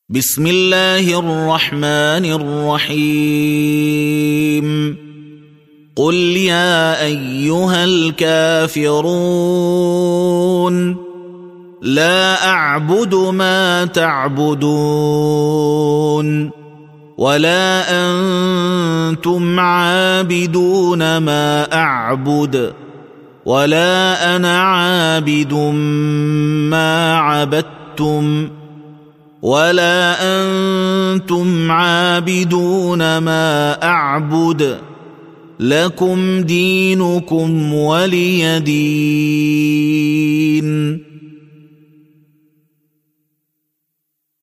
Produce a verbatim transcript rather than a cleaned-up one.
بسم الله الرحمن الرحيم قل يا أيها الكافرون لا أعبد ما تعبدون ولا أنتم عابدون ما أعبد ولا أنا عابد ما عبدتم ولا أنتم عابدون ما أعبد لكم دينكم ولي دين.